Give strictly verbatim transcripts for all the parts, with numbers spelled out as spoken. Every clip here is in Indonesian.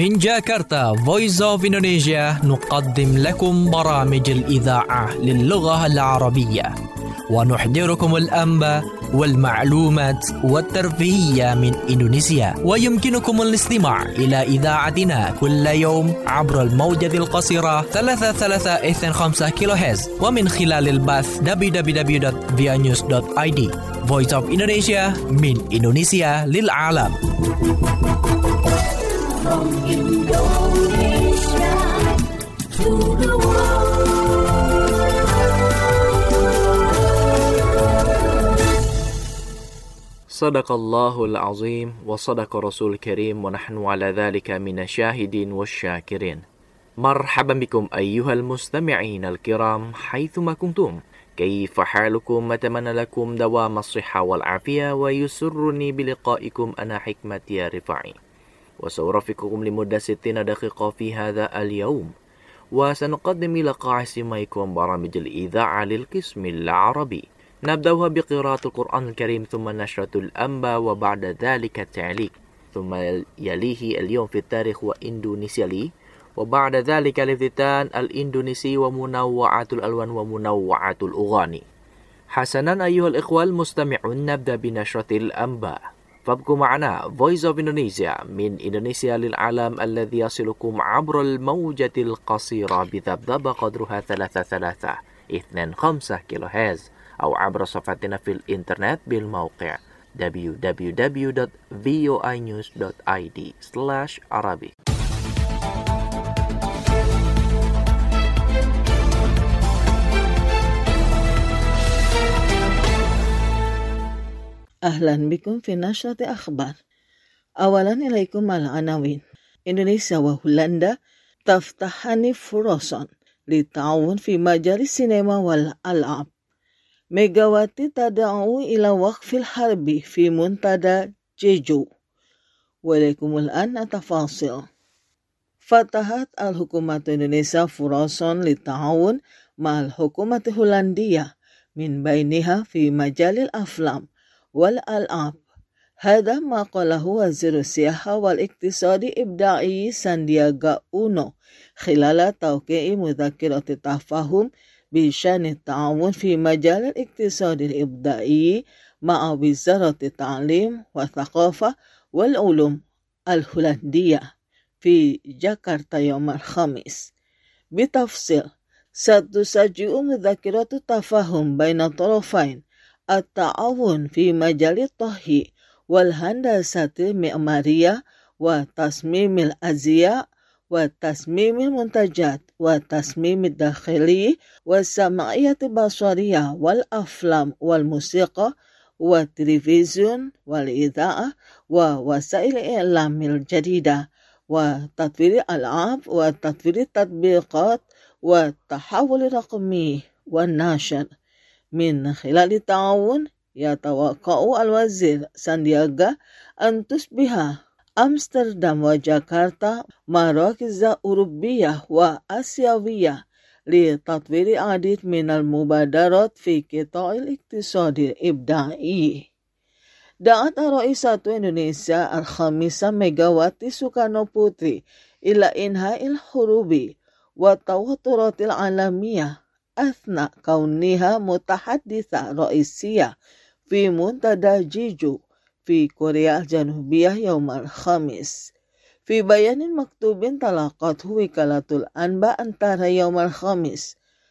من جاكرتا Voice of Indonesia نقدم لكم برامج الإذاعة للغة العربية ونحضركم الأنباء والمعلومات والترفيهية من إندونيسيا. ويمكنكم الاستماع إلى إذاعتنا كل يوم عبر الموجة القصيرة ثلاثة ثلاثة اثنين خمسة كيلو هرتز ومن خلال البث دبليو دبليو دبليو دوت via news دوت آي دي. Voice of Indonesia من إندونيسيا للعالم. From Indonesia to the world. صدق الله العظيم وصدق رسول الكريم ونحن على ذلك من الشاهدين والشاكرين. مرحبا بكم أيها المستمعين الكرام حيثما كنتم. كيف حالكم؟ أتمنى لكم دوام الصحة والعافية ويسرني بلقائكم أنا حكمة يا رفاعي، وسأرافقكم لمدة ستين دقيقة في هذا اليوم، وسنقدم لقاء سماعكم برامج الإذاعة للقسم العربي. نبدأها بقراءة القرآن الكريم ثم نشرة الأنباء وبعد ذلك التعليق، ثم يليه اليوم في التاريخ وإندونيسيا لي، وبعد ذلك الافتتان الإندونيسي ومنوعات الألوان ومنوعات الأغاني. حسنا أيها الإخوة المستمعون، نبدأ بنشرة الأنباء، فابقوا معنا Voice of Indonesia من إندونيسيا للعالم الذي يصلكم عبر الموجة القصيرة بذبذبة قدرها ثلاثة ثلاثة اثنين خمسة كيلو هرتز، أو عبر صفحتنا في الإنترنت بالموقع دبليو دبليو دبليو دوت فيو آي نيوز دوت آي دي سلاش عربي. أهلا بكم في نشرة أخبار. أولا إليكم العناوين. إندونيسيا وهولندا تفتحان فرصا للتعاون في مجال السينما والألعاب. ميغاواتي تدعو إلى وقف الحرب في منتدى جيجو. وإليكم الآن التفاصيل. فتحت الحكومة الإندونيسية فرصا للتعاون مع الحكومة الهولندية، من بينها في مجال الأفلام والألعاب. هذا ما قاله وزير السياحة والاقتصاد الإبداعي ساندياغا أونو خلال توقيع مذكرة تفاهم بشأن التعاون في مجال الاقتصاد الإبداعي مع وزارة التعليم والثقافة والعلوم الهولندية في جاكرتا يوم الخميس. بتفصيل، ستسجل مذكرة التفاهم بين الطرفين التعاون في مجال الطهي والهندسة المعمارية وتصميم الأزياء وتصميم المنتجات والتصميم الداخلي والسمعية البصرية والأفلام والموسيقى والتلفزيون والإذاعة ووسائل الإعلام الجديدة وتطوير الألعاب وتطوير التطبيقات والتحول الرقمي والنشر. من خلال التعاون يتوقع الوزير ساندياغا أن تصبح أمستردام وجاكرتا مراكز أوروبية وآسيوية لتطوير العديد من المبادرات في قطاع الاقتصاد الإبداعي. دعت رئيسة إندونيسيا الخامس ميغاواتي سوكارنو بوتري إلى إنهاء الحروب والتوترات العالمية أثناء كونها متحدثة رئيسية في منتدى جيجو في كوريا الجنوبية يوم الخميس. في بيان مكتوب تلقته وكالة الأنباء أنتارا يوم الخميس،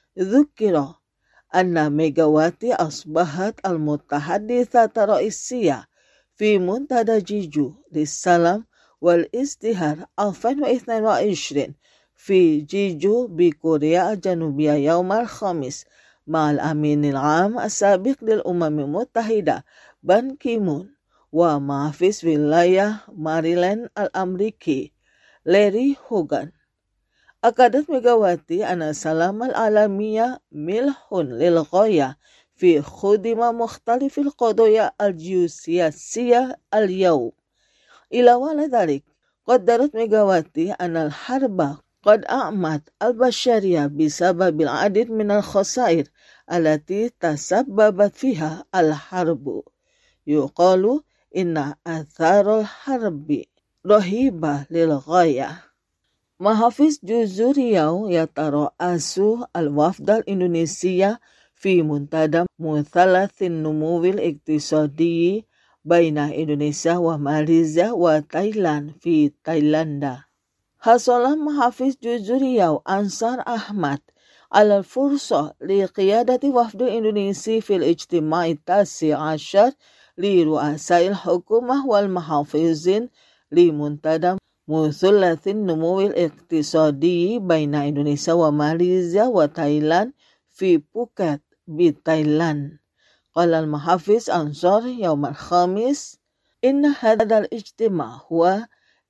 ذكر أن ميغاواتي أصبحت المتحدثة الرئيسية في منتدى جيجو للسلام والازدهار ألفين واثنين وعشرين في جيجو بكوريا الجنوبية يوم الخميس مع الأمين العام السابق للأمم المتحدة بان كيمون ومحافظ ولاية ماريلاند الأمريكي لاري هوغان. أكدت ميغاواتي أن السلام العالمي ملح للغاية في خدمة مختلف القضايا الجيوسياسية اليوم. إلى وراء ذلك، قدرت ميغاواتي أن الحرب قد أعمت البشرية بسبب العديد من الخسائر التي تسببت فيها الحرب. يقال إن آثار الحرب رهيبة للغاية. Mahafiz Juzu Riau yatara'asu al-wafd al-Indonesia fi muntada muthalathin numuwil iktisadi baina Indonesia wa Malaysia wa Thailand fi Thailanda. Hasala Mahafiz Juzu Riau Ansar Ahmad ala al-fursa li qiyadati wafd Indonesia fil ijtima'i tasi ashar li ru'asail hukumah wal mahafizin li muntada Muthulathin numuwil iktisadi baina Indonesia wa Malaysia wa Thailand fi Phuket bi Thailand. Qala al-Mahafiz Ansar yawm al-Khamis, inna hadha al-ijtima' huwa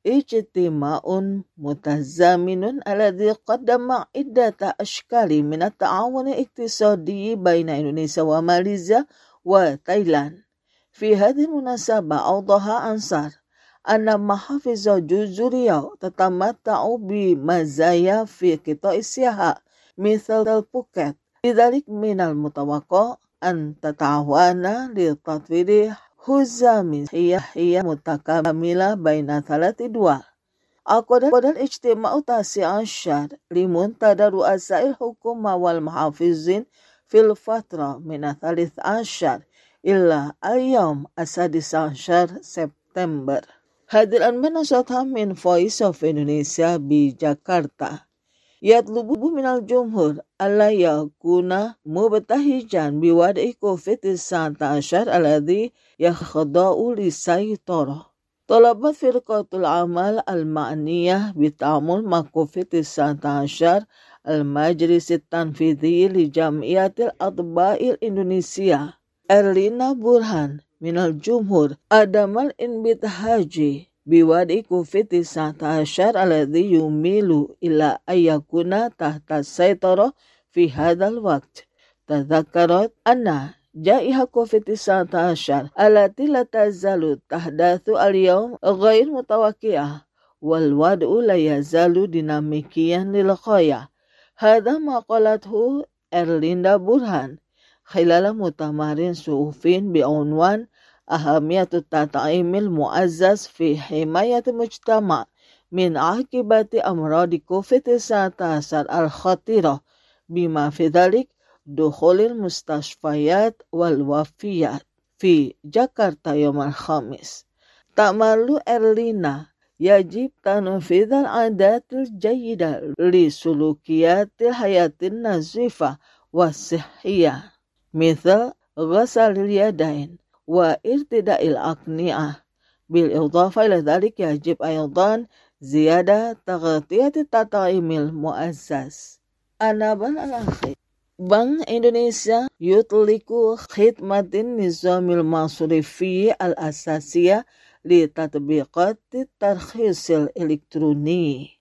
ijtima'un mutazaminun alladhi qaddama iddata ashkali min at-ta'awun al-iktisadi baina Indonesia wa Malaysia wa Thailand. Fi hadhihi al-munasabah awdaha Ansar anna mahafiza Juzu Riau tatamatta'u bi mazaya fi qita'i siyaha mithal al-Phuket. Lidzalik minal mutawaqqa' an tata'awana li tatwiri huzami hiya mutakamila baina thalathi dua. Aqada al-ijtima'u tasi ashar li muntada ru'asa'il hukuma wal mahafizin fil fatra min thalith ashar illa al-yawm asadis ashar September. Hadiran menasatha min Voice of Indonesia bi Jakarta. Yatlubu minal jumhur alla yakuna mubtahijan biwad'i covid santa ashar alladhi yakhda'u li saytara. Talabat firqatul amal al-ma'niyah bitamul ma covid santa ashar al-majlis tanfidhi li jam'iyatil atba'il Indonesia. Erlina Burhan minal jumhur adamal inbithaji biwadi covid santa ashar alladhi yumilu ila ayakuna tahta saytara fi hadzal waqt. Tadhakkarat anna jaiha covid santa ashar allati la tazalu tahdathu al-yawm ghair mutawaqqi'ah wal wad'u la yazalu dinamikiyan lil ghaya. Hadha ma qalathu Erlinda Burhan khilala mutamarin suufin bi'unwan ahamiyatu tata'imil mu'azzaz fi himayati mujtama' min akibati amradi covid santa ashar al-khatira bima fi dhalik dukhulil mustashfayat wal wafiyat fi Jakarta yawm al-Khamis. Ta'malu Erlina yajib tanfidhal adatil jayyida li sulukiyatil hayatin nazifa wa sihiyah mithal ghasalil yadain wa irtida'il aqni'ah. Bil idhafa ila dhalik yajib aydan ziyada taghtiyati tata'imil mu'azzaz. Anaban al-akhir, Bank Indonesia yutliku khidmatin nizamil masrifi al-asasiyah li tatbiqati tarkhisil elektroni.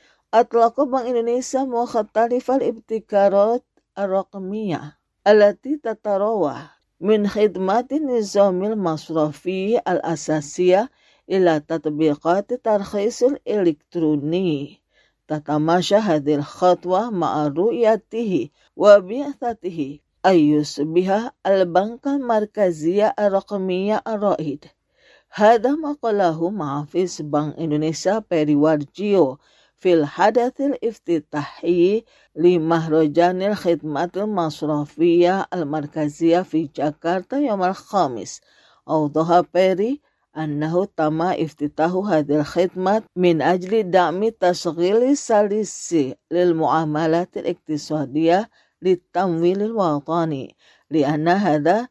Atlaqa Bank Indonesia mukhtalifal ibtikarat ar-raqmiyah allati tatarawah min khidmatin nizamil masrafi al-asasiyah ila tatbiqati tarkhisil elektroni. Tatamasha hadhil khatwa ma'a ru'yatihi wa bi'athatihi ayyusbiha al-banka markaziyah ar-raqmiyah ar-ra'id. Hadha maqalahu Mahafiz Bank Indonesia Peri Warjio fil hadathil iftitahi li mahrajanil khidmatil masrafiyah al-markaziyah fi Jakarta yawmal khamis. Awdaha Peri annahu tama iftitahu hadhil khidmat min ajli da'mi tasghili salisi lil muamalatil iktisadiyah li tamwilil watani li anna hadha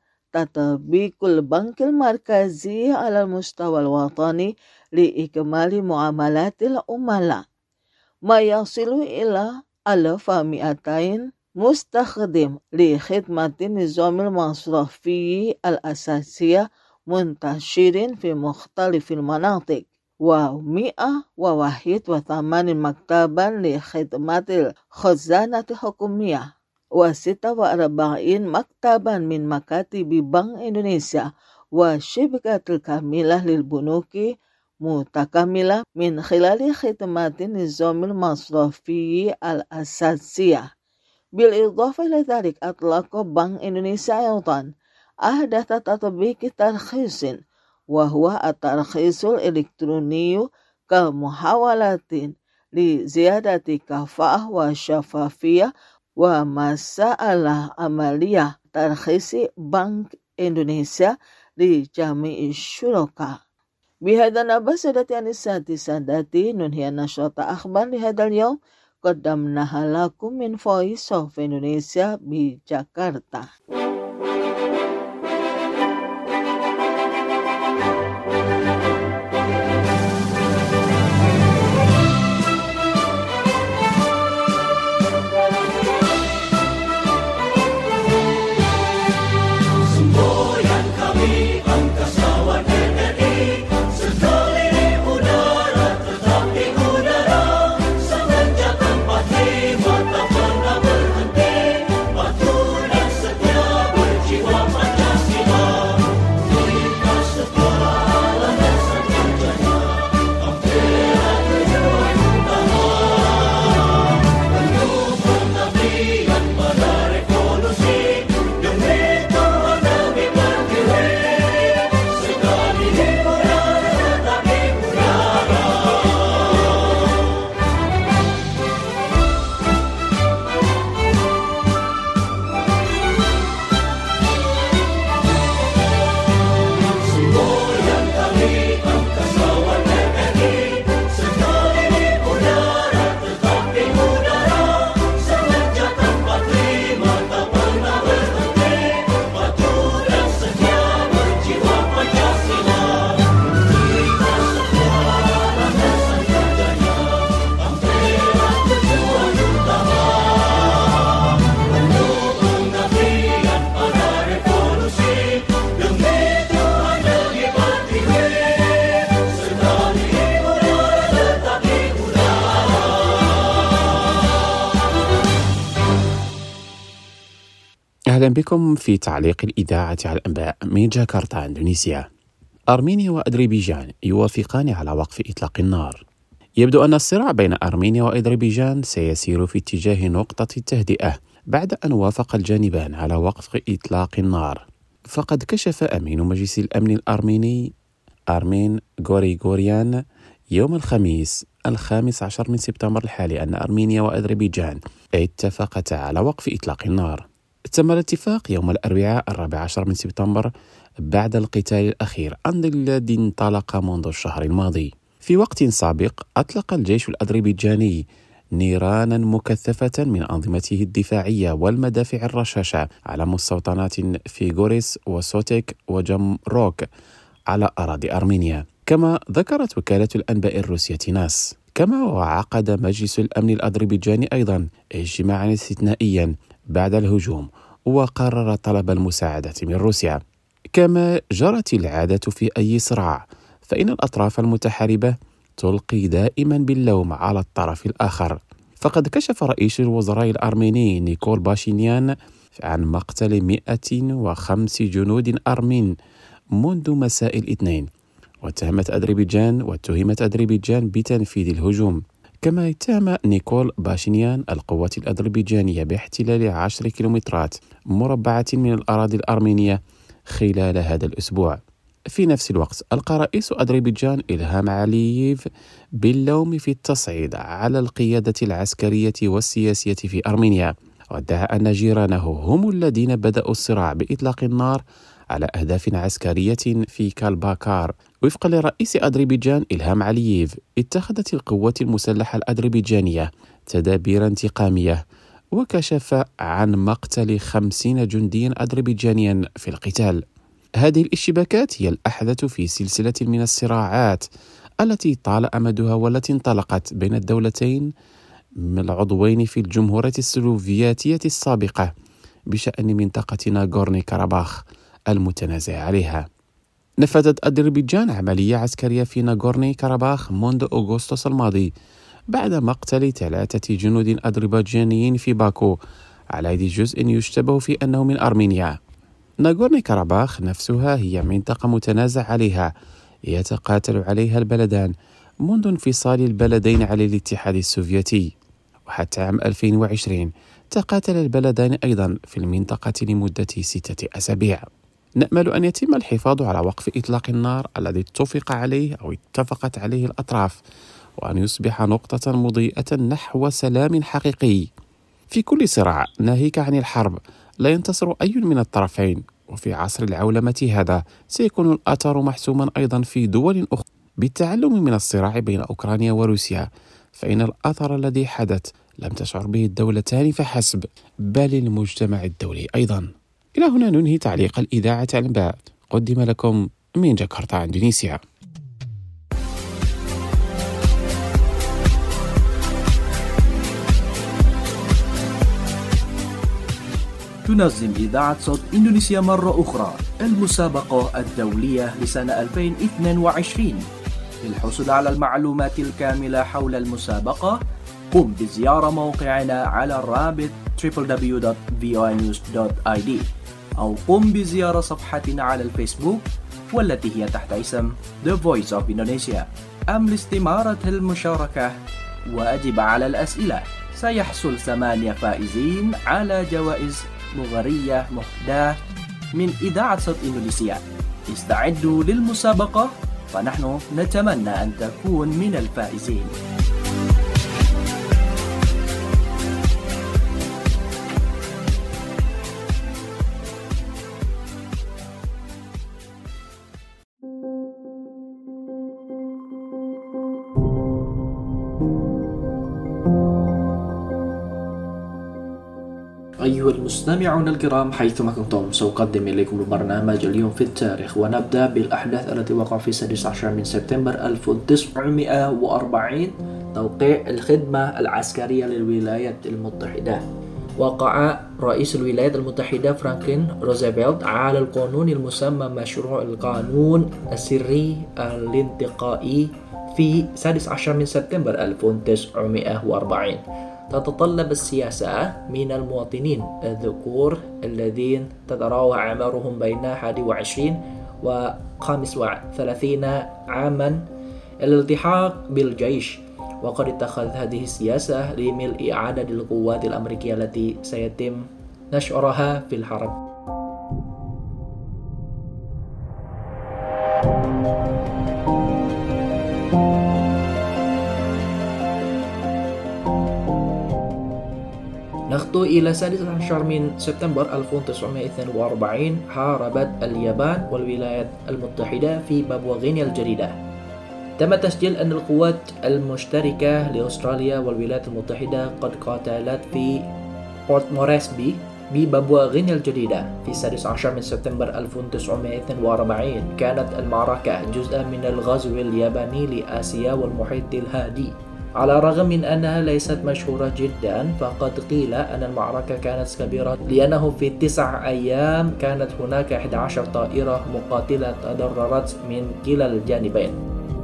tatbiqul bankil markazi ala mustawal watani li ikmali muamalatil umala. Ma yasilu ila alafa mi'atain mustakhdim li khidmatin nizamil masrafi al-asasiyah muntashirin fi mukhtalifil manatik wa mi'ah wa wahid wa thamanin maktaban li khidmatil khazanati hukumiyah wa sita wa arba'in maktaban min makatibi Bank Indonesia wa syibkatil kamilah lil bunuki mutakamila min khilali khidmatin nizamil masrafi al-asasiyah. Bil idhafa ila dhalik atlaqa Bank Indonesia aydan ahdatha tatbiqi tarkhisin wa huwa at-tarkhisul elektroniyu ka muhawalatin لزيادة كفاءة وشفافية ومسألة عملية ترخيص بنك إندونيسيا لجميع الشركاء. بهذا نبأ سادتي أنساتي سادتي ننهي نشرة أخبار لهذا اليوم قدمناها لكم من Voice of Indonesia بجاكرتا. أهلا بكم في تعليق الإذاعة على الأنباء من جاكرتا إندونيسيا. أرمينيا وأذربيجان يوافقان على وقف إطلاق النار. يبدو أن الصراع بين أرمينيا وأذربيجان سيسير في اتجاه نقطة التهدئة بعد أن وافق الجانبان على وقف إطلاق النار. فقد كشف أمين مجلس الأمن الأرميني أرمين غوريغوريان يوم الخميس الخامس عشر من سبتمبر الحالي أن أرمينيا وأذربيجان اتفقتا على وقف إطلاق النار. تم الاتفاق يوم الأربعاء الرابع عشر من سبتمبر بعد القتال الأخير الذي انطلق منذ الشهر الماضي. في وقت سابق أطلق الجيش الأذربيجاني نيرانا مكثفة من أنظمته الدفاعية والمدافع الرشاشة على مستوطنات في غوريس وسوتيك وجمروك على أراضي أرمينيا. كما ذكرت وكالة الأنباء الروسية تيناس. كما وعقد مجلس الأمن الأذربيجاني أيضا اجتماعا استثنائيا بعد الهجوم وقرر طلب المساعدة من روسيا. كما جرت العادة في أي صراع فإن الأطراف المتحاربة تلقي دائما باللوم على الطرف الآخر. فقد كشف رئيس الوزراء الأرميني نيكول باشينيان عن مقتل مئة وخمس جنود أرمين منذ مساء الاثنين، واتهمت أذربيجان واتهمت أذربيجان بتنفيذ الهجوم. كما اتهم نيكول باشينيان القوات الأذربيجانية باحتلال عشر كيلومترات مربعة من الأراضي الأرمينية خلال هذا الأسبوع. في نفس الوقت ألقى رئيس أذربيجان إلهام علييف باللوم في التصعيد على القيادة العسكرية والسياسية في أرمينيا، وادعى أن جيرانه هم الذين بدأوا الصراع بإطلاق النار على أهداف عسكرية في كالباكار. وفقا لرئيس أذربيجان إلهام علييف اتخذت القوات المسلحة الأذربيجانية تدابير انتقامية وكشف عن مقتل خمسين جنديا أذربيجانيا في القتال. هذه الاشتباكات هي الأحدث في سلسلة من الصراعات التي طال أمدها والتي انطلقت بين الدولتين العضوين في الجمهورية السلوفياتية السابقة بشأن منطقة ناغورني كاراباخ المتنازع عليها. نفذت أذربيجان عملية عسكرية في ناغورني كاراباخ منذ أغسطس الماضي بعد مقتل ثلاثة جنود أذربيجانيين في باكو على يد جزء يشتبه في أنه من أرمينيا. ناغورني كاراباخ نفسها هي منطقة متنازع عليها يتقاتل عليها البلدان منذ انفصال البلدين عن الاتحاد السوفيتي، وحتى عام ألفين وعشرين تقاتل البلدان أيضا في المنطقة لمدة ستة أسابيع. نأمل أن يتم الحفاظ على وقف إطلاق النار الذي اتفق عليه أو اتفقت عليه الأطراف، وأن يصبح نقطة مضيئة نحو سلام حقيقي. في كل صراع ناهيك عن الحرب لا ينتصر أي من الطرفين، وفي عصر العولمة هذا سيكون الأثر محسوما أيضا في دول أخرى. بالتعلم من الصراع بين أوكرانيا وروسيا، فإن الأثر الذي حدث لم تشعر به الدولتان فحسب، بل المجتمع الدولي أيضا. إلى هنا ننهي تعليق الإذاعة على الأنباء، قدم لكم من جاكرتا إندونيسيا. تنظم إذاعة صوت إندونيسيا مرة أخرى المسابقة الدولية لسنة ألفين واثنين وعشرين. للحصول على المعلومات الكاملة حول المسابقة قم بزيارة موقعنا على الرابط دبليو دبليو دبليو دوت في او اي نيوز دوت اي دي أو قم بزيارة صفحتنا على الفيسبوك والتي هي تحت اسم The Voice of Indonesia. أم لاستمارة المشاركة وأجب على الأسئلة. سيحصل ثمانية فائزين على جوائز مغرية مهداة من إذاعة صوت إندونيسيا. استعدوا للمسابقة فنحن نتمنى أن تكون من الفائزين. أيها المستمعون الكرام حيثما كنتم، سأقدم إليكم البرنامج اليوم في التاريخ، ونبدأ بالأحداث التي وقع في السادس عشر من سبتمبر ألف وتسعمائة وأربعين. توقيع الخدمة العسكرية للولايات المتحدة. وقع رئيس الولايات المتحدة فرانكلين روزفلت على القانون المسمى مشروع القانون السري الانتقائي في السادس عشر من سبتمبر ألف وتسعمائة وأربعين. تتطلب السياسة من المواطنين الذكور الذين تتراوح أعمارهم بين واحد وعشرين وخمسة وثلاثين عاما الالتحاق بالجيش، وقد اتخذ هذه السياسة لملء عدد القوات الأمريكية التي سيتم نشرها في الحرب. نخطو إلى السادس عشر من سبتمبر ألف وتسعمائة واثنين وأربعين. حاربت اليابان والولايات المتحدة في بابوا غينيا الجديدة. تم تسجيل أن القوات المشتركة لأستراليا والولايات المتحدة قد قاتلت في بورت موريسبي ببابوا غينيا الجديدة في السادس عشر من سبتمبر ألف وتسعمائة واثنين وأربعين. كانت المعركة جزءا من الغزو الياباني لآسيا والمحيط الهادي. على الرغم من أنها ليست مشهورة جدا، فقد قيل أن المعركة كانت كبيرة لأنه في تسع أيام كانت هناك إحدى عشرة طائرة مقاتلة تضررت من كلا الجانبين.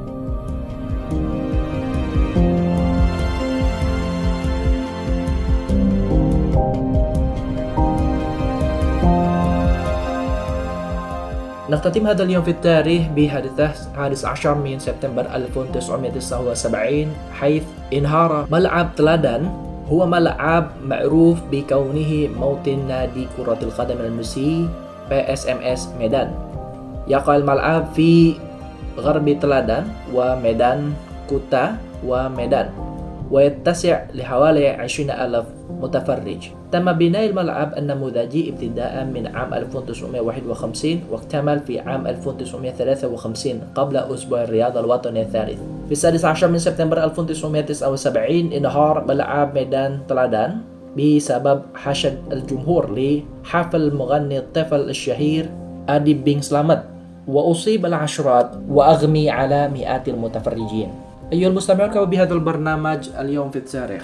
نختتم هذا اليوم في التاريخ بحادثة الحادي عشر من سبتمبر ألف وتسعمائة وتسعة وسبعين، حيث انهار ملعب تلادان. هو ملعب معروف بكونه موطن نادي كرة القدم المصري بي إس إم إس ميدان. يقع الملعب في غرب تلادان وميدان كوتا وميدان، ويتسع لحوالي عشرين ألف متفرج. تم بناء الملعب النموذجي ابتداء من عام ألف وتسعمائة وواحد وخمسين واكتمل في عام ألف وتسعمائة وثلاثة وخمسين قبل أسبوع الرياضة الوطني الثالث. في السادس عشر من سبتمبر ألف وتسعمائة وتسعة وسبعين انهار ملعب ميدان تلادان بسبب حشد الجمهور لحفل المغني الطفل الشهير أدي بن سلامت، وأصيب العشرات وأغمي على مئات المتفرجين. أيها المستمعون، وبهذا البرنامج اليوم في التاريخ.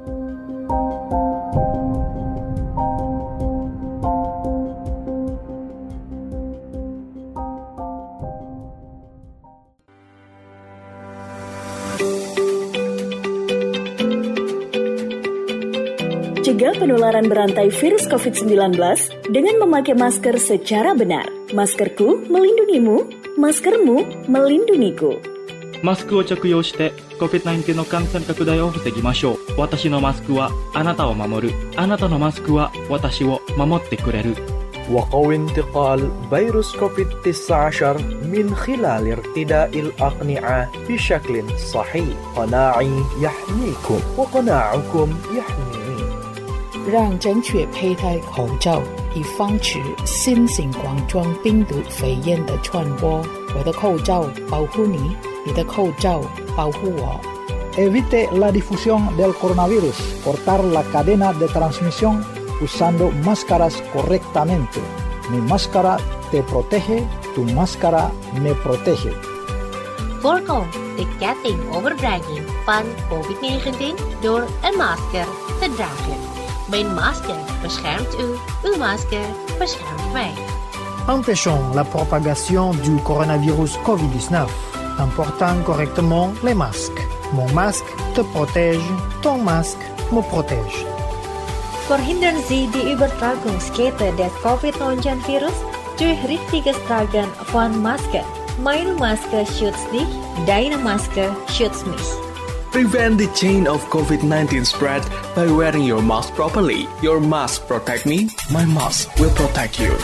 Cegah penularan berantai virus covid sembilan belas dengan memakai masker secara benar. Maskerku melindungimu, maskermu melindungiku. マスクを着用して コビッドナインティーン の感染拡大を防ぎましょう。私のマスクはあなたを守る。あなたのマスクは私を守ってくれる。 وقوي انتقال فيروس كوفيد تسعة عشر من خلال ارتداء الأقنعة بشكل صحيح. قناعي يحميكم وقناعكم يحميني. 让正确佩戴口罩，以防止新型冠状病毒肺炎的传播。我的口罩保护你，你的口罩保护我。 Evite la difusión del coronavirus. Cortar la cadena de transmisión usando máscaras correctamente. Mi máscara te protege, tu máscara me protege. Voorkom de ketting overdraging van covid negentien door een masker te dragen. Mijn masker beschermt u, uw masker beschermt mij. Empêchons la propagation du coronavirus covid dix-neuf en portant correctement les masques. Mon masque te protège, ton masque me protège. Verhindern Sie die Übertragungskette des covid neunzehn virus durch richtiges Tragen von Maske. Meine Maske schützt dich, deine Maske schützt mich. Prevent the chain of covid nineteen spread by wearing your mask properly. Your mask protect me, my mask will protect you.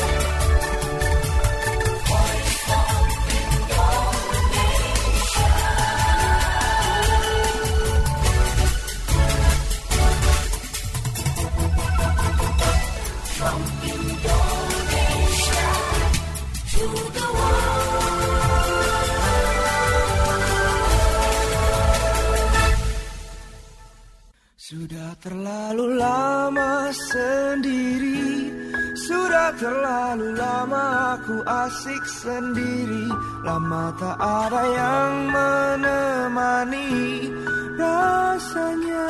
Sudah terlalu lama sendiri, sudah terlalu lama aku asik sendiri. Lama tak ada yang menemani rasanya.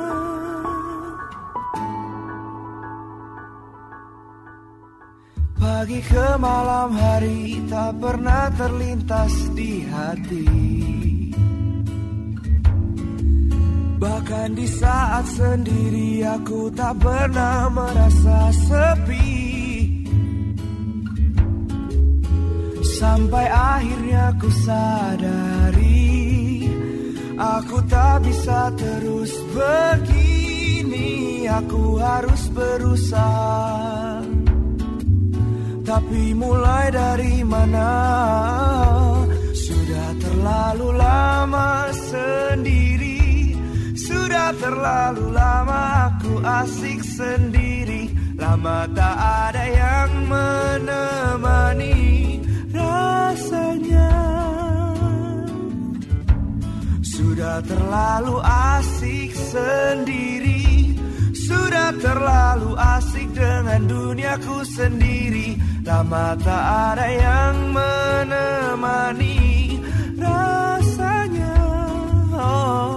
Pagi ke malam hari tak pernah terlintas di hati. Bahkan di saat sendiri aku tak pernah merasa sepi. Sampai akhirnya ku sadari, aku tak bisa terus begini. Aku harus berusaha. Tapi mulai dari mana? Sudah terlalu lama sendiri. Sudah terlalu lama aku asik sendiri. Lama tak ada yang menemani rasanya. Sudah terlalu asik sendiri. Sudah terlalu asik dengan duniaku sendiri. Lama tak ada yang menemani rasanya. Oh.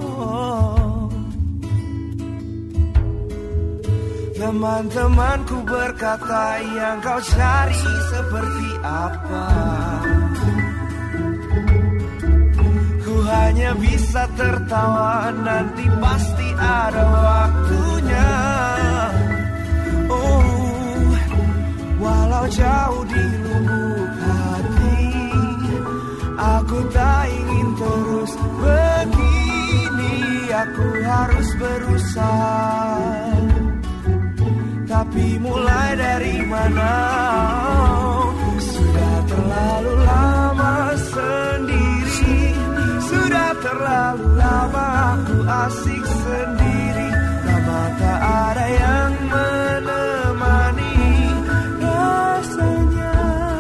Teman-temanku berkata, yang kau cari seperti apa? Ku hanya bisa tertawa, nanti pasti ada waktunya. Oh, walau jauh di lubuk hati, aku tak ingin terus begini. Aku harus berusaha. Tapi mulai dari mana? Sudah terlalu lama sendiri. Sudah terlalu lama aku asik sendiri. Lama tak ada yang menemani rasanya.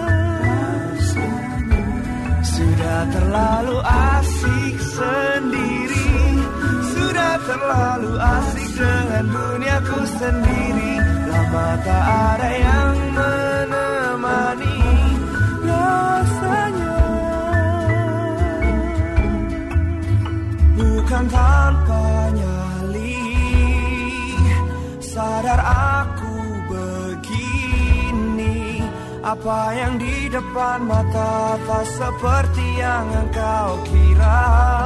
Sudah terlalu asik sendiri. Sudah terlalu asik dengan duniaku sendiri. Lama tak ada yang menemani rasanya. Bukan tanpa nyali, sadar aku begini. Apa yang di depan mata tak seperti yang engkau kira.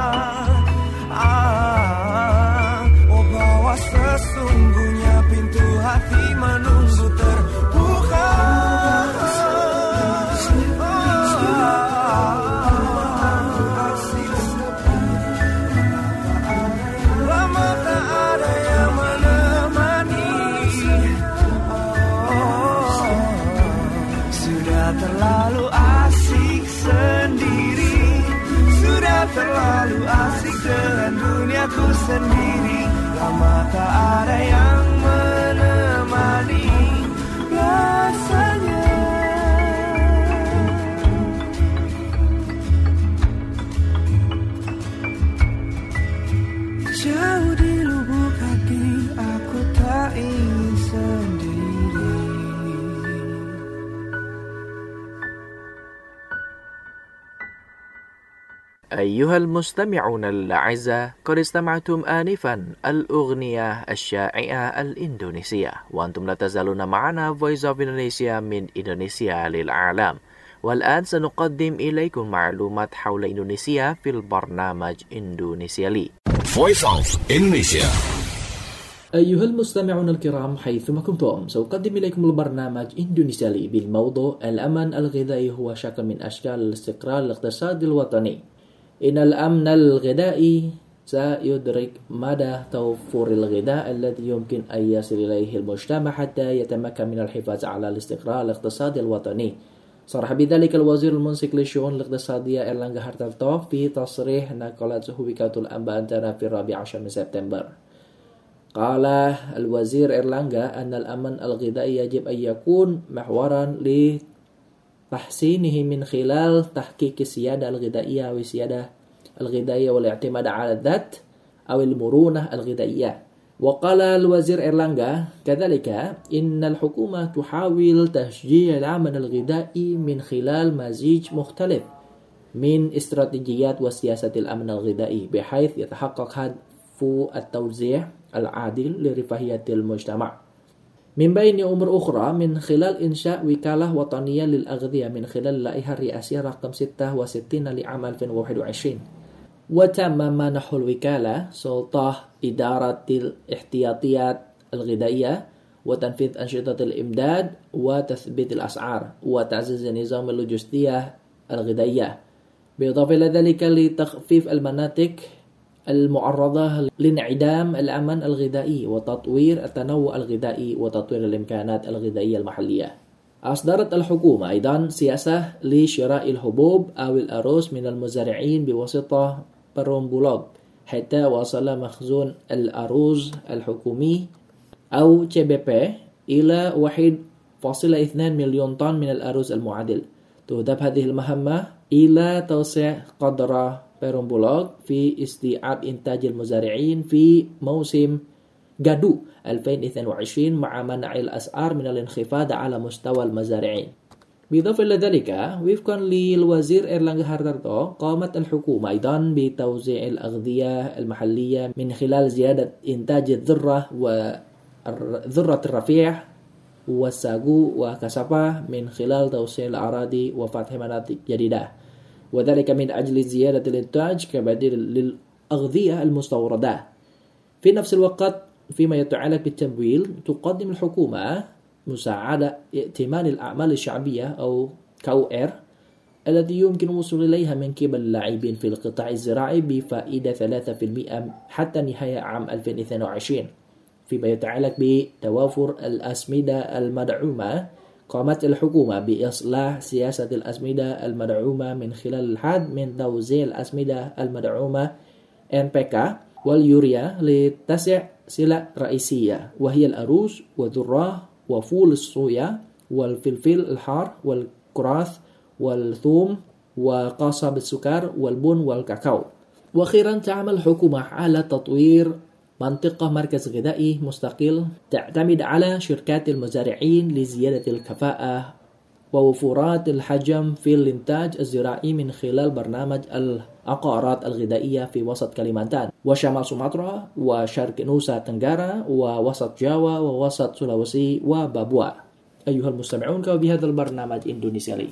Ah, oh bahwa sesungguhnya pintu hati menunggu terbuka. Lama tak ada yang menemani. Oh, Sudah terlalu asik sendiri, sudah terlalu asik dengan duniaku sendiri. Lama tak ada yang menemani rasanya. Jauh di lubuk hati aku tak ingin sendiri. أيها المستمعون الأعزاء، قد استمعتم آنفا الأغنية الشائعة الإندونيسية، وأنتم لا تزالون معنا Voice of Indonesia من إندونيسيا للعالم. والآن سنقدم إليكم معلومات حول إندونيسيا في البرنامج إندونيسيا لي. Voice of Indonesia. أيها المستمعون الكرام حيثما كنتم، سأقدم إليكم البرنامج إندونيسيا لي بالموضوع الأمن الغذائي هو شكل من أشكال الاستقرار الاقتصادي الوطني. إن الأمن الغذائي سيدرك مدى توفر الغذاء الذي يمكن أن يصل إليه المجتمع حتى يتمكن من الحفاظ على الاستقرار الاقتصادي الوطني. صرح بذلك الوزير المنسق للشؤون الاقتصادية إرلانغا هارتارتو في تصريح نقلته وكالة الأنباء أنتنا في الرابع عشر من سبتمبر. قال الوزير إرلانغا أن الأمن الغذائي يجب أن يكون محورا لتحسينه من خلال تحقيق السيادة الغذائية والسيادة الغذائية والاعتماد على الذات أو المرونة الغذائية. وقال الوزير إرلانغا كذلك إن الحكومة تحاول تشجيع الأمن الغذائي من خلال مزيج مختلف من استراتيجيات وسياسة الأمن الغذائي بحيث يتحقق هدف التوزيع العادل لرفاهية المجتمع. من بين أمور أخرى من خلال إنشاء وكالة وطنية للأغذية من خلال اللائحة الرئاسية رقم ستة وستين لعام ألفين وواحد وعشرين. وتم منح الوكالة سلطة إدارة الاحتياطيات الغذائية وتنفيذ أنشطة الإمداد وتثبيت الأسعار وتعزيز النظام اللوجستية الغذائية، بالإضافة إلى ذلك لتخفيف المناطق المعرضة لانعدام الأمن الغذائي وتطوير التنوع الغذائي وتطوير الإمكانات الغذائية المحلية. أصدرت الحكومة أيضا سياسة لشراء الحبوب أو الأرز من المزارعين بواسطة برومبولوج حتى وصل مخزون الأرز الحكومي أو تي بي بي إلى واحد فاصلة اثنين مليون طن من الأرز المعادل. تهدف هذه المهمة إلى توسيع قدر برومبولوج في استيعاب إنتاج المزارعين في موسم جادو ألفين واثنين وعشرين مع منع الأسعار من الانخفاض على مستوى المزارعين. بالإضافة إلى ذلك وفقا للوزير إرلانغا هارتارتو قامت الحكومة أيضا بتوزيع الأغذية المحلية من خلال زيادة إنتاج الذرة وذرة الرفيع والساغو وكسافة من خلال توسيع الأراضي وفتح مناطق جديدة، وذلك من أجل زيادة الإنتاج كبديل للأغذية المستوردة. في نفس الوقت فيما يتعلق بالتمويل تقدم الحكومة مساعدة ائتمان الأعمال الشعبية أو كاو إر التي يمكن الوصول إليها من قبل اللاعبين في القطاع الزراعي بفائدة ثلاثة بالمئة حتى نهاية عام ألفين واثنين وعشرين. فيما يتعلق بتوافر الأسمدة المدعومة قامت الحكومة بإصلاح سياسة الأسمدة المدعومة من خلال الحد من توزيع الأسمدة المدعومة إن بي كي واليوريا لتسع سلع رئيسية وهي الأرز والذرة وفول الصويا والفلفل الحار والكراث والثوم وقصب السكر والبن والكاكاو. وأخيرا تعمل الحكومة على تطوير منطقة مركز غذائي مستقل تعتمد على شركات المزارعين لزيادة الكفاءة ووفرات الحجم في الإنتاج الزراعي من خلال برنامج العقارات الغذائية في وسط كاليمانتان وشمال سومطرة وشرق نوسا تنغارا ووسط جاوا ووسط سولوسي وبابوا. أيها المستمعون، وبهذا البرنامج إندونيسيا لي.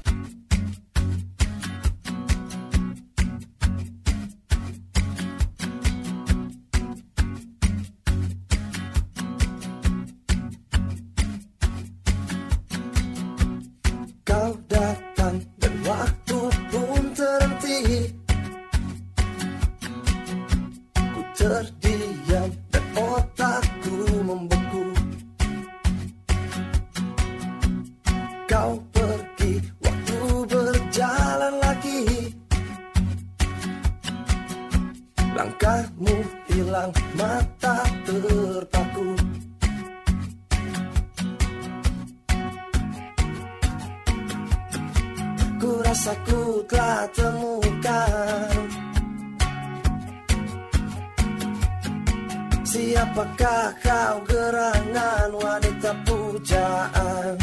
Terdiam dan otakku membeku. Kau pergi rasa ku telah temukan siapakah kau gerangan wanita pujaan.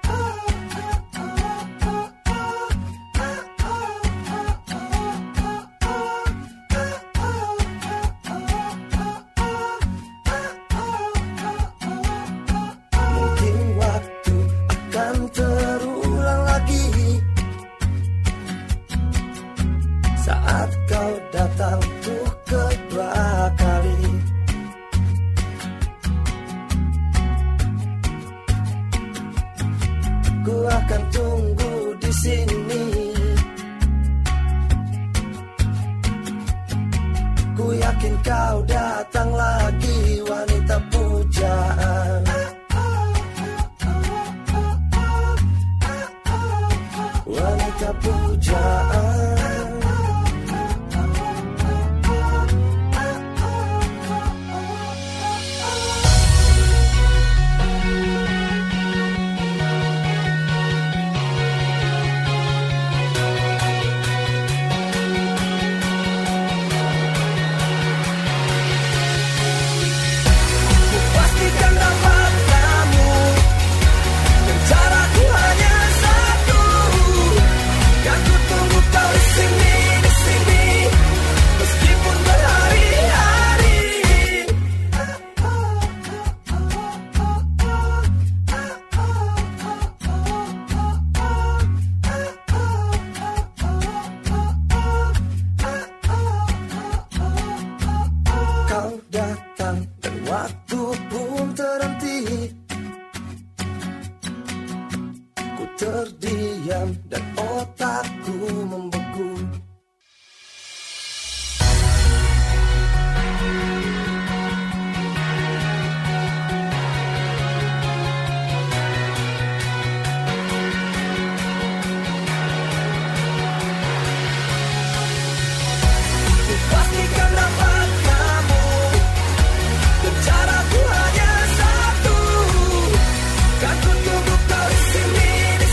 Mungkin waktu akan terulang lagi saat kau datang untuk kedua kali. Ku akan tunggu di sini. Ku yakin kau datang lagi wanita pujaan. Wanita pujaan. Terdiam dan otakku membeku. Ku pastikan dapat kamu dan caraku hanya satu. Kan ku tunggu kau di sini.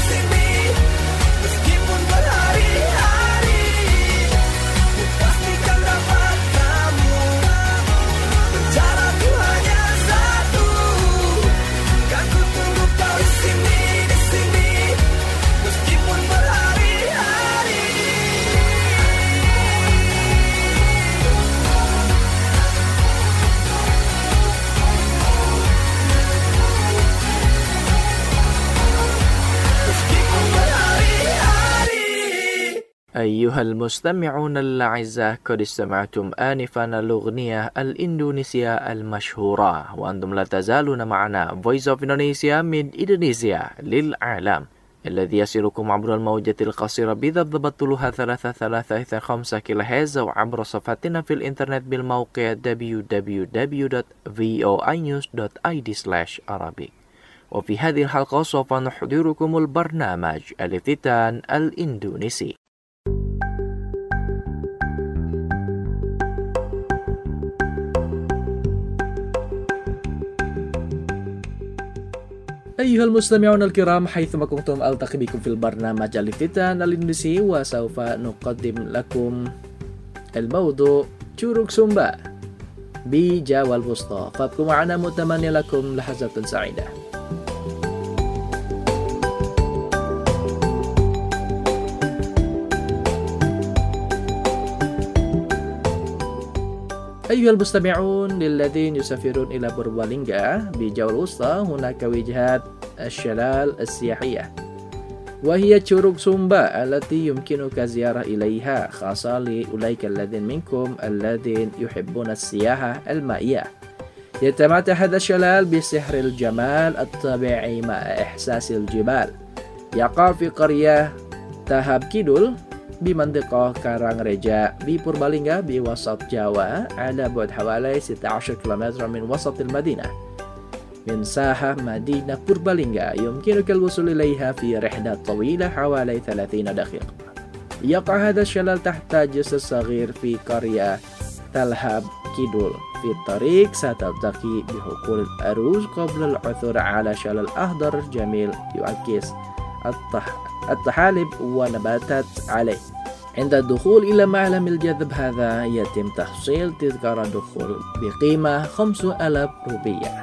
أيها المستمعون الأعزاء قد استمعتم آنفا الأغنية الإندونيسية المشهورة وأنتم لا تزالون معنا Voice of Indonesia من إندونيسيا للعالم الذي يصلكم عبر الموجة القصيرة بضبط طولها ثلاثة ثلاثة خمسة كيلو هرتز أو عبر صفحتنا في الإنترنت بالموقع دبليو دبليو دبليو دوت فوي نيوز دوت آي دي سلاش عربي. وفي هذه الحلقة سوف نحضركم البرنامج الافتتان الإندونيسي. أيها المستمعون الكرام حيثما كنتم ألتقي بكم في البرنامج الافتتان الإندونيسي وسوف نقدم لكم الموضوع curug Sumba بجاوة الوسطى فابقوا معنا متمنى لكم لحظة سعيدة. أيها المستمعون للذين يسافرون إلى بوربالينغا بجاوة الوسطى هناك وجهات الشلال السياحية وهي curug Sumba التي يمكنك الزيارة إليها خاصة لأولئك الذين منكم الذين يحبون السياحة المائية. يتمتع هذا الشلال بسحر الجمال الطبيعي مع إحساس الجبال. يقع في قرية تهاب كيدول بمنطقة كارانغريجا ببوربالينغا بوسط جاوا على بعد حوالي ستة عشر كيلومتر من وسط المدينة. من ساحة مدينة بوربالينغا يمكنك الوصول إليها في رحلة طويلة حوالي ثلاثين دقيقة. يقع هذا الشلال تحت جسر صغير في قرية تلهاب كيدول. في الطريق ستلتقي بحقول الأروج قبل العثور على شلال أخضر جميل يعكس الطحالب ونباتات عليه. عند الدخول إلى معلم الجذب هذا يتم تحصيل تذكرة دخول بقيمة خمسة آلاف روبية.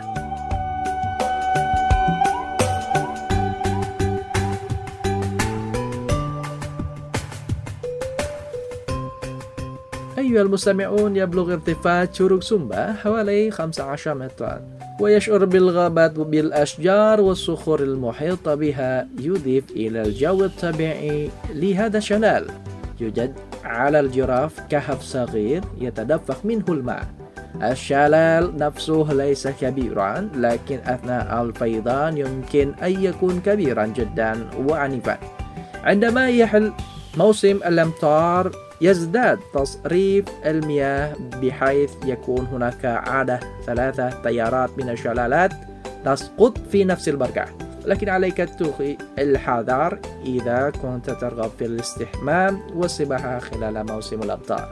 أيها المستمعون، يبلغ ارتفاع شروق سومبا حوالي خمسة عشر مترا، ويشعر بالغابات بالأشجار والصخور المحيطة بها، يضيف إلى الجو الطبيعي لهذا الشلال. يوجد على الجراف كهف صغير يتدفق منه الماء. الشلال نفسه ليس كبيرا، لكن أثناء الفيضان يمكن أن يكون كبيرا جدا وعنيفا. عندما يحل موسم الأمطار يزداد تصريف المياه، بحيث يكون هناك عادة ثلاثة تيارات من الشلالات تسقط في نفس البركة. لكن عليك اتخاذ الحذر إذا كنت ترغب في الاستحمام والسباحة خلال موسم الأمطار.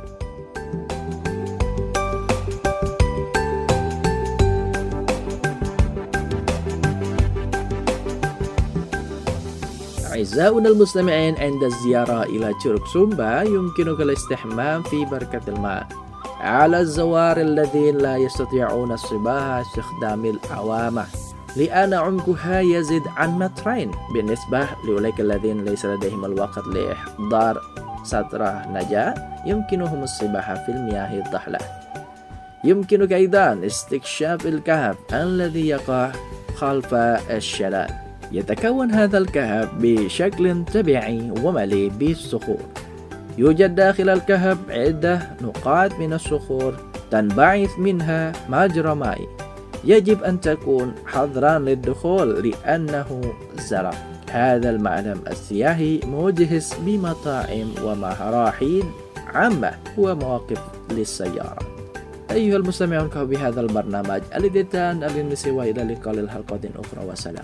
أعزائنا المستمعين، عند الزيارة إلى شروق سومبا يمكنك الاستحمام في بركة الماء. على الزوار الذين لا يستطيعون السباحة استخدام العوامة، لأن عمقها يزيد عن مترين. بالنسبة لأولئك الذين ليس لديهم الوقت لإحضار سترة نجاة، يمكنهم السباحة في المياه الضحلة. يمكنك أيضا استكشاف الكهف الذي يقع خلف الشلال. يتكون هذا الكهف بشكل طبيعي ومليء بالصخور. يوجد داخل الكهف عدة نقاط من الصخور تنبعث منها مجرى ماء. يجب أن تكون حذرا للدخول لأنه زرع. هذا المعلم السياحي مجهز بمطاعم ومراحيض عامة ومواقف للسيارة. أيها المستمعون، بهذا البرنامج الإديتان الإنسي، وإلى اللقاء للحلقة أخرى، وسلام.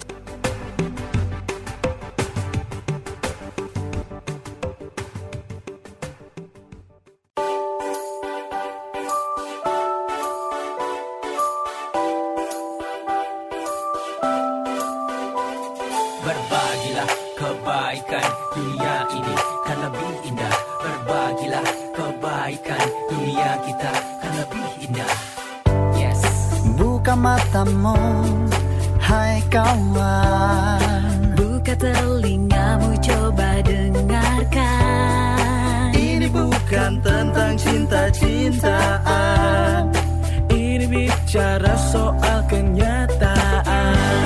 Berbagilah kebaikan, dunia ini kan lebih indah. Berbagilah kebaikan, dunia kita kan lebih indah. Yes. Buka matamu, hai kawan. Buka telingamu, coba dengarkan. Ini bukan tentang cinta-cintaan. Ini bicara soal kenyataan.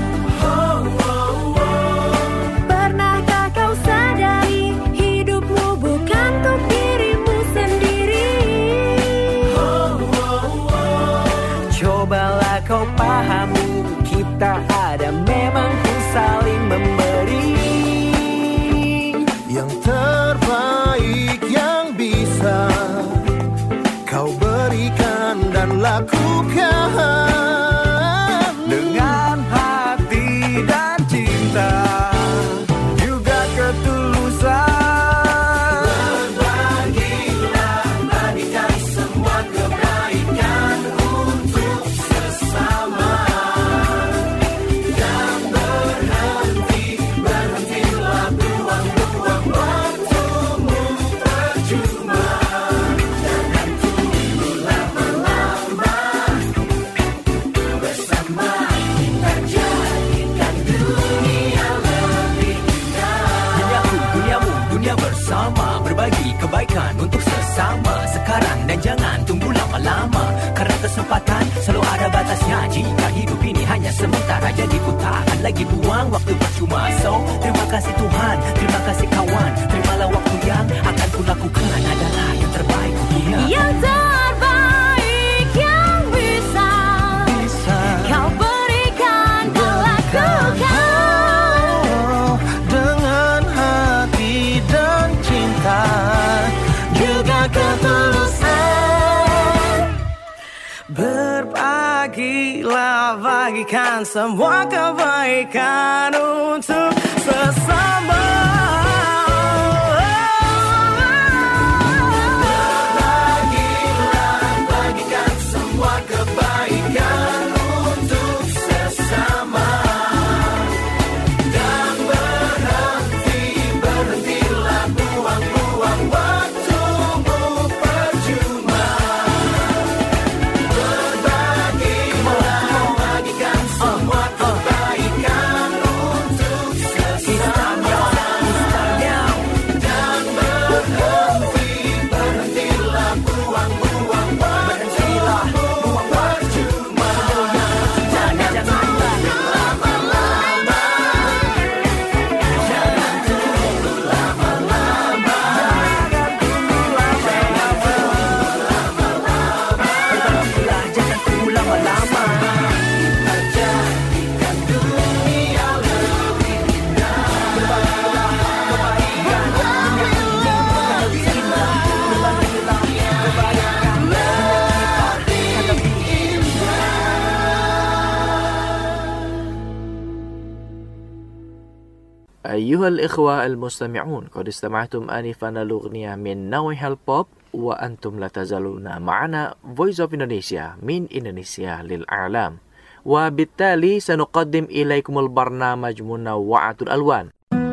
Kau pahami, kita ada memang saling memberi. Yang terbaik yang bisa kau berikan dan lakukan dengan hati dan cinta, juga ketulusan. Berbagilah, bagikan semua kebaikan untuk sesama. Dan berhenti, berhentilah buang-buang waktumu percuma. Jangan tunggu lama-lama, bersama kita jadikan dunia lebih indah. Duniaku, duniamu, dunia bersama, berbagi kebaikan untuk sesama. Sekarang dan jangan tunggu lama-lama, karena kesempatan selalu ada batasnya. Jika hidup ini hanya sementara, jadi ku tak akan lagi buang waktu percuma. So, terima kasih Tuhan, terima kasih kawan. Terimalah waktu yang akan ku lakukan adalah yang terbaik dunia. Yang terbaik yang bisa, Bisa kau berikan dan lakukan. dengan hati dan cinta, juga ketulusan. Berbagilah, bagikan semua kebaikan untuk sesama. Berbagilah, bagikan semua kebaikan untuk sesama. Dan berhenti, أيها الإخوة المستمعون، قد استمعتم آنفا الأغنية من نوع البوب، وأنتم لا تزالون معنا Voice of Indonesia من إندونيسيا للإعلام، وبالتالي سنقدم إليكم البرنامج منوعة الألوان.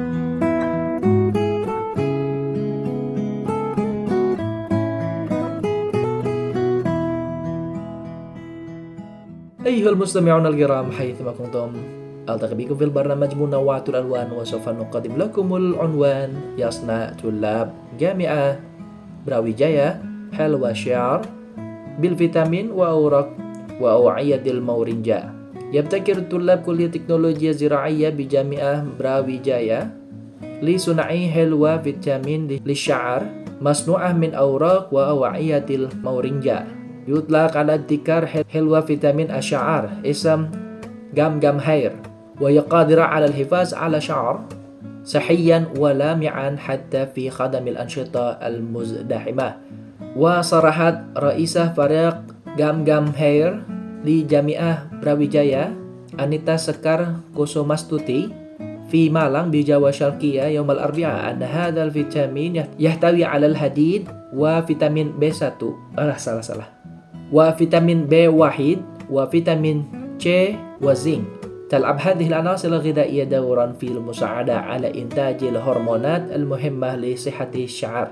أيها المستمعون الكرام حيثما كنتم، ألتقي بكم في البرنامج منوعة الألوان، وسوف نقدم لكم العنوان يصنع طلاب جامعة براويجايا حلوى شعر بالفيتامين وأوراق وأوعية المورينجا. يبتكر طلاب كلية تكنولوجيا زراعية بجامعة براويجايا لصنع حلوى فيتامين للشعر مصنوعة من أوراق وأوعية المورينجا. يطلق على ابتكار حلوى فيتامين الشعر اسم جام جام هير، وهي قادرة على الحفاظ على شعر صحيا ولامعا حتى في خدم الأنشطة المزدحمة. وصرحت رئيسة فريق جام جام هير لجامعة براويجايا أنيتا سكار كوسوماستوتي في مالang بجاوة شرقية يوم الأربعاء أن هذا الفيتامين يحتوي على الحديد وفيتامين بي واحد آه salah salah وفيتامين بي واحد وفيتامين C وزنك. تلعب هذه العناصر الغذائية دورا في المساعدة على إنتاج الهرمونات المهمة لصحة الشعر.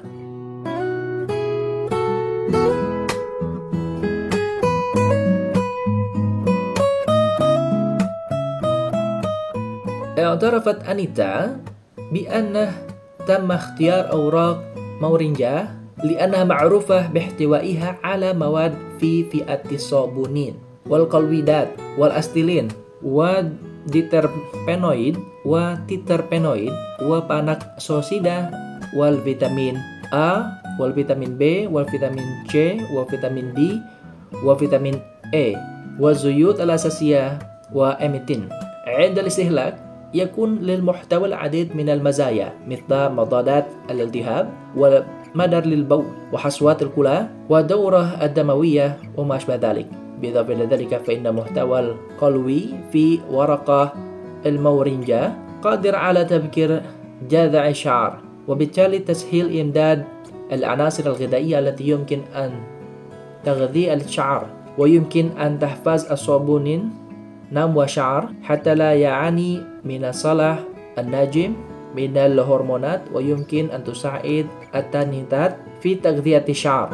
اعترفت أنيتا بأنه تم اختيار أوراق مورينجا لأنها معروفة باحتوائها على مواد في فئة الصابونين والقلويدات والأستيلين وديتربينويد وتيتربينويد وباناكسوسيدا والفيتامين A والفيتامين B والفيتامين C وفيتامين D وفيتامين A والزيوت الأساسية وأميتين. عند الاستهلاك يكون للمحتوى العديد من المزايا مثل مضادات الالتهاب ومدر للبول وحصوات الكلى ودورة الدموية وما أشبه ذلك. بإضافة إلى ذلك فإن محتوى القلوي في ورقة المورينجا قادر على تبكير جذع الشعر، وبالتالي تسهيل إمداد العناصر الغذائية التي يمكن أن تغذي الشعر، ويمكن أن تحفظ الصابونين نمو الشعر حتى لا يعاني من الصلع الناجم من الهرمونات، ويمكن أن تساعد التانيتات في تغذية الشعر.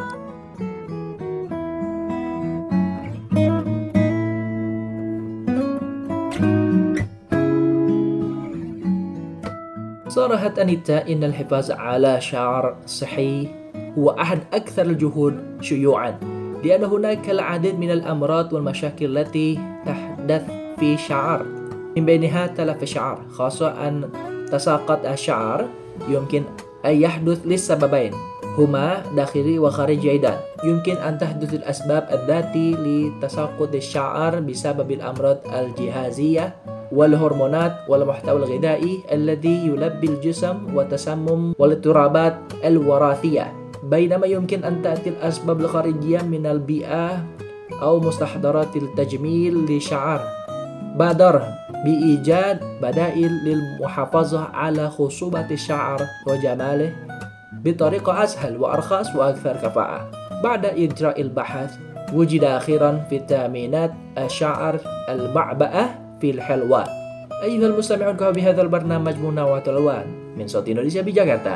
صرحت أنيتا إن الحفاظ على شعر صحي هو أحد أكثر الجهود شيوعا، لأن هناك العديد من الأمراض والمشاكل التي تحدث في الشعر، من بينها تلف الشعر، خاصة أن تساقط الشعر يمكن أن يحدث لسببين هما داخلي وخارجي أيضا. يمكن أن تحدث الأسباب الذاتي لتساقط الشعر بسبب الأمراض الجهازية والهرمونات والمحتوى الغذائي الذي يلبي الجسم والتسمم والاضطرابات الوراثية، بينما يمكن أن تأتي الأسباب الخارجية من البيئة أو مستحضرات التجميل للشعر. بادر بإيجاد بدائل للمحافظة على خصوبة الشعر وجماله بطريقة أسهل وأرخص وأكثر كفاءة. بعد إجراء البحث وجد أخيرا فيتامينات الشعر المعبأة في الحلوى. أيها المستمعون، كما بهذا البرنامج منوعة الألوان من صوت إندونيسيا بجاkarta.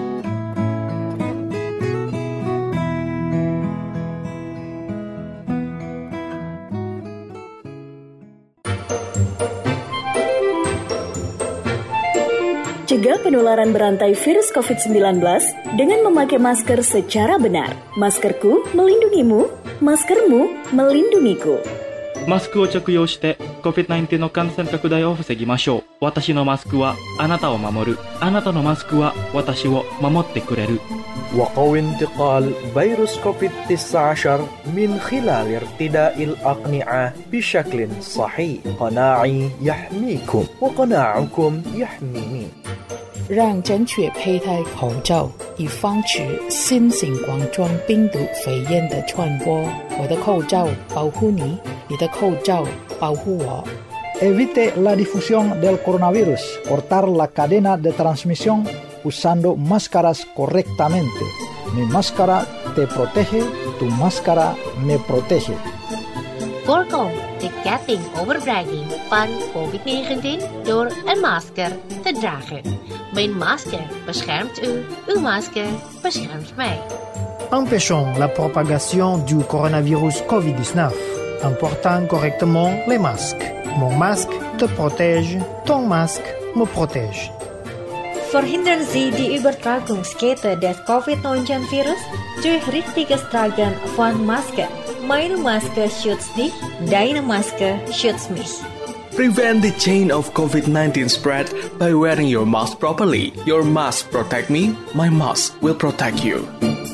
Cegah penularan berantai virus covid sembilan belas dengan memakai masker secara benar. Maskerku melindungimu, maskermu melindungiku. マスクを着用して コビッドナインティーン の感染拡大を防ぎましょう。私のマスクはあなたを守る。あなたのマスクは私を守ってくれる。 وقوي انتقال فيروس كوفيد تسعة عشر من خلال ارتداء الأقنعة بشكل صحيح. قناعي يحميكم وقناعكم يحميني. 让正确佩戴口罩，以防止新型冠状病毒肺炎的传播。我的口罩保护你，你的口罩保护我。 Evite la difusión del coronavirus. Cortar la cadena de transmisión usando máscaras correctamente. Mi máscara te protege, tu máscara me protege. Voorkom de ketting overdraging van covid negentien door een masker te dragen. Mijn masker beschermt u, uw masker beschermt mij. Empêchons la propagation du coronavirus covid dix-neuf en portant correctement les masques. Mon masque te protège, ton masque me protège. Verhindern Sie die Übertragungskette des covid neunzehn Virus durch richtiges Tragen von Maske. Meine Maske schützt dich, deine Maske schützt mich. Prevent the chain of covid nineteen spread by wearing your mask properly. Your mask protect me, my mask will protect you.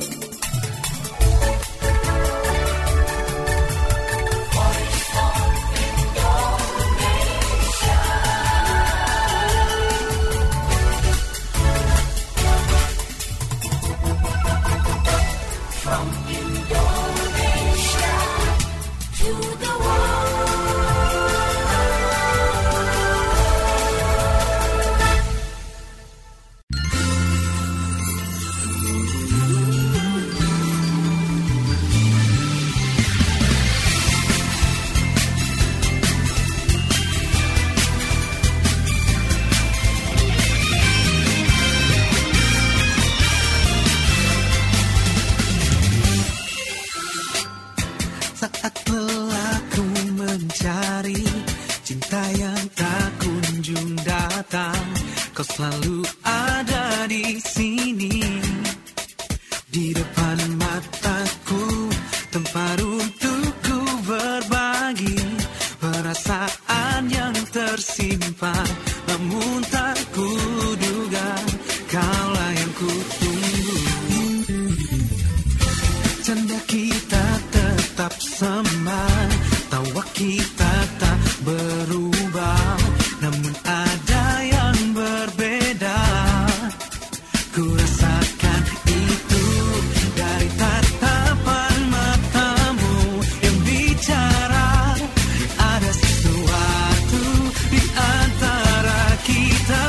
Selalu ada di sini, di depan mataku, tempat untukku berbagi perasaan yang tersimpan, namun tak kuduga kaulah yang kutunggu. Canda kita tetap sama, tawa kita tak berubah, namun ada yang berbeda. Ku rasakan itu dari tatapan matamu yang bicara. Ada sesuatu di antara kita.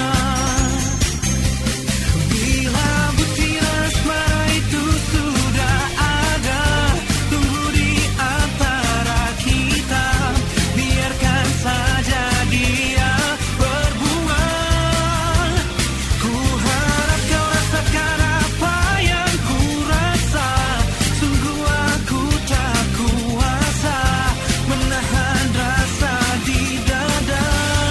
Bila butir asmara itu sudah ada, tumbuh di antara kita, biarkan saja dia berbunga. Ku harap kau rasakan apa yang ku rasa. Sungguh aku tak kuasa menahan rasa di dada.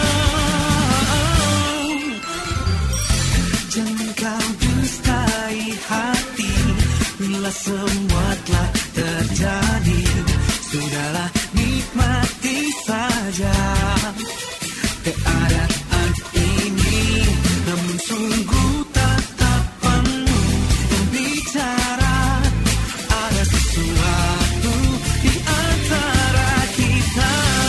Jangan kau dustai hati, bila semua telah terjadi. Sudahlah nikmati saja keadaan ini, namun sungguh tatapanmu yang bicara. Ada sesuatu di antara kita.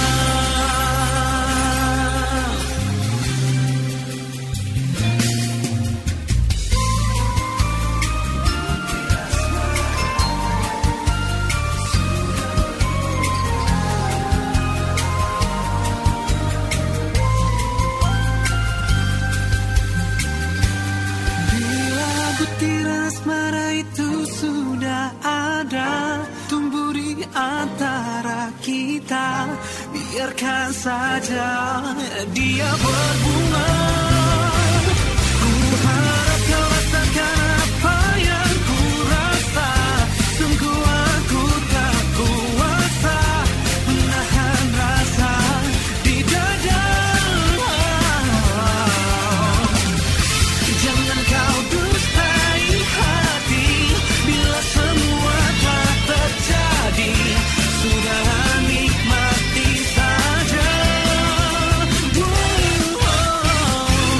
Bila butir asmara itu sudah ada, tumbuh di antara kita, biarkan saja dia berbunga. Ku harap kau rasakan apa yang ku rasa. Sungguh aku tak kuasa menahan rasa di dada. Jangan kau dustai hati, bila semua telah terjadi. Sudahlah nikmati saja. Oh, oh, oh.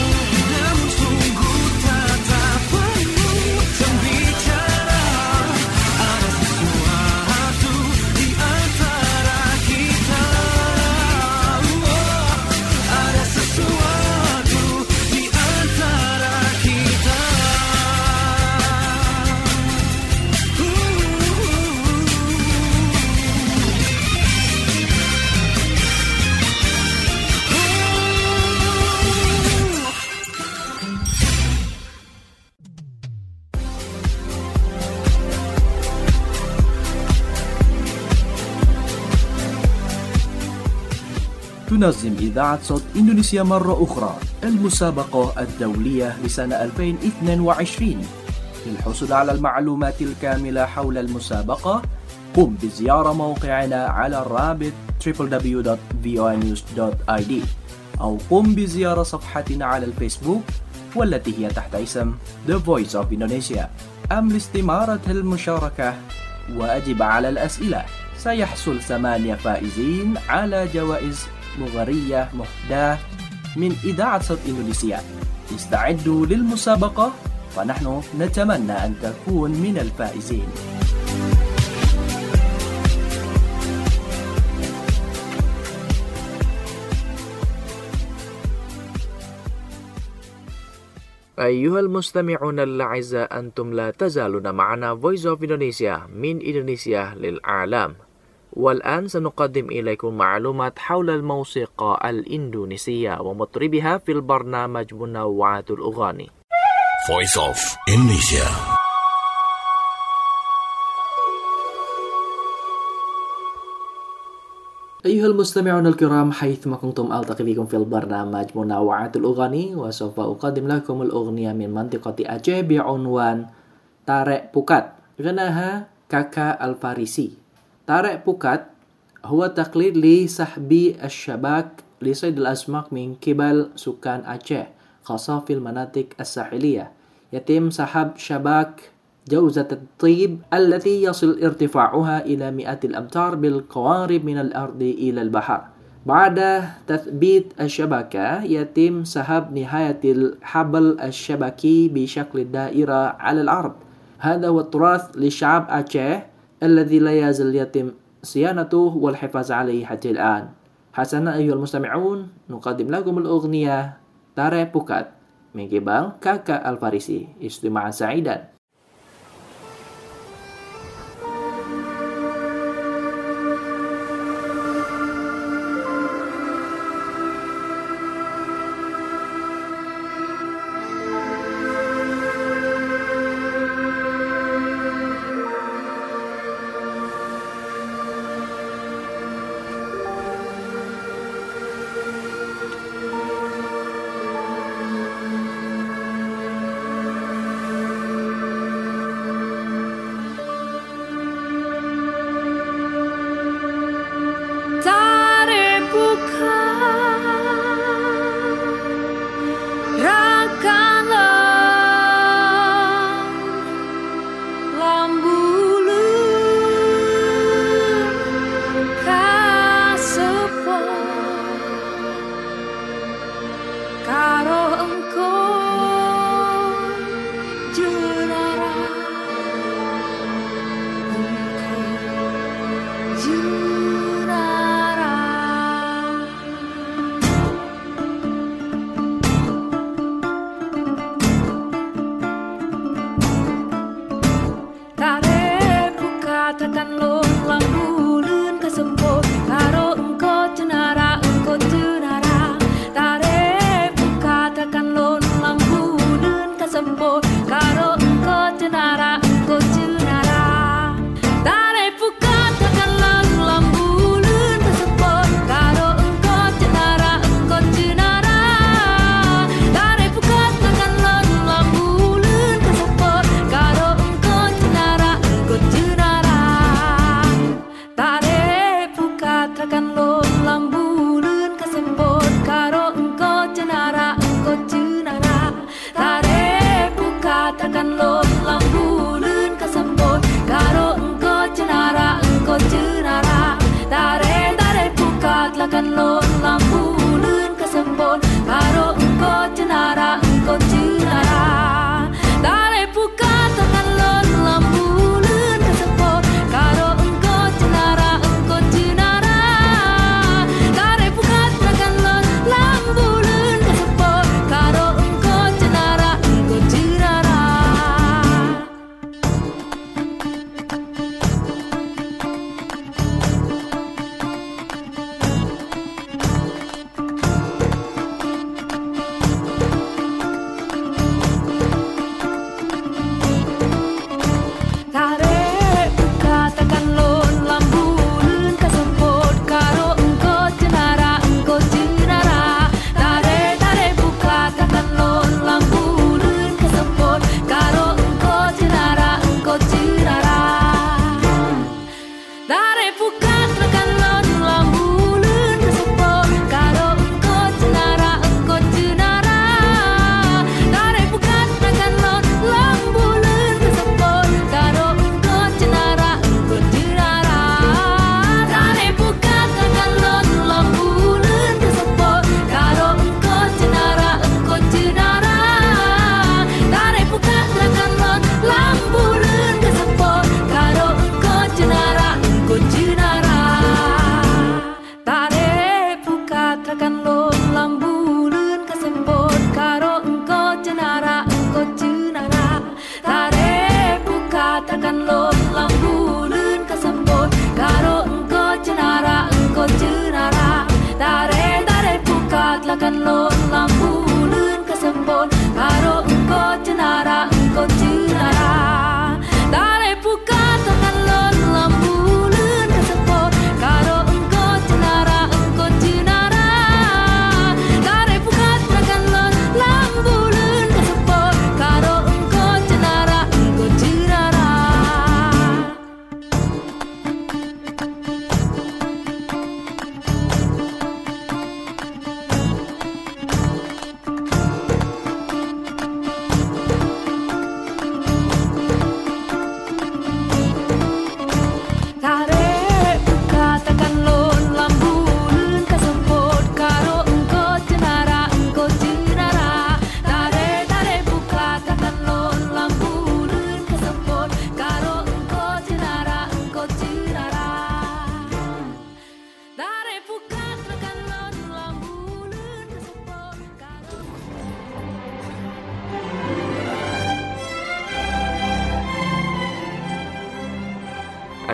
تنظم إذاعة صوت إندونيسيا مرة أخرى المسابقة الدولية لسنة ألفين واثنين وعشرين. للحصول على المعلومات الكاملة حول المسابقة قم بزيارة موقعنا على الرابط دبليو دبليو دبليو دوت في او نيوز دوت اي دي أو قم بزيارة صفحتنا على الفيسبوك والتي هي تحت اسم The Voice of Indonesia. أم لاستمارة المشاركة وأجب على الأسئلة. سيحصل ثمانية فائزين على جوائز مغرية مهداة من إذاعة صوت إندونيسيا. استعدوا للمسابقة ونحن نتمنى أن تكون من الفائزين. أيها المستمعون الأعزاء، أنتم لا تزالون معنا Voice of Indonesia من إندونيسيا للعالم. والآن سنقدم إليكم معلومات حول الموسيقى الإندونيسية ومطربها في البرنامج منوعات الأغاني. Voice of Indonesia. أيها المستمعون الكرام، حيثما كنتم ألتقي بكم في البرنامج منوعات الأغاني، وسوف أقدم لكم الأغنية من منطقة أعجه بعنوان Tarik Pukat. غناها كاكا الفارسي. Tarik Pukat هو تقليد لسحب الشباك لصيد الأسماك من قبل سكان أعجه، خاصة في المناطق الساحلية. يتم سحب شباك جوزة الطيب التي يصل ارتفاعها إلى مئات الأمتار بالقوارب من الأرض إلى البحر. بعد تثبيت الشبكة يتم سحب نهاية الحبل الشبكي بشكل دائرة على الأرض. هذا هو التراث لشعب أعجه الذي لا يزال يتم صيانته والحفاظ عليه حتى الآن. حسنا أيها المستمعون، نقدم لكم الأغنية Tarik Pukat من قبل كاكا الفارسي. استماعا سعيدا.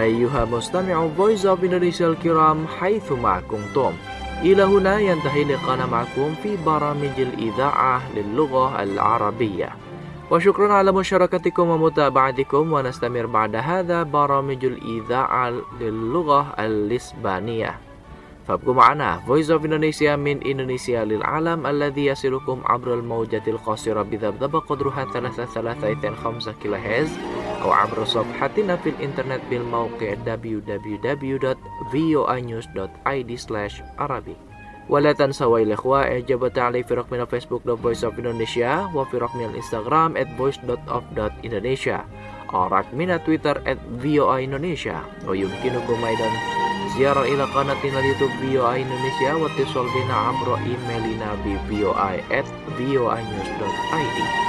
أيها مستمع Voice of Indonesia الكرام حيثما كنتم. إلى هنا ينتهي لقاءنا معكم في برامج الإذاعة للغة العربية. وشكرا على مشاركتكم ومتابعتكم، ونستمر بعد هذا برامج الإذاعة للغة الإسبانية. فابقوا معنا Voice of Indonesia من إندونيسيا للعالم الذي يصلكم عبر الموجة القصيرة بذبذبة قدرها ثلاثة ثلاثة خمسة كيلو هرتز أو عبر صفحتنا في الإنترنت بالموقع دبليو دبليو دبليو دوت في او اي نيوز دوت اي دي سلاش عربي. ولا تنسوا يا الإخوة إعجاب وتعليق في رقمنا فيسبوك دوت فويس اوف إندونيسيا وفي رقمنا الإنستغرام at voice dot of dot indonesia أو رقمنا تويتر at في او اي إندونيسيا. ويمكنكم أيضا زيارة إلى قناتنا اليوتيوب في او اي إندونيسيا واتصال بنا عبر إيميلنا ب في او اي at في او اي نيوز دوت اي دي.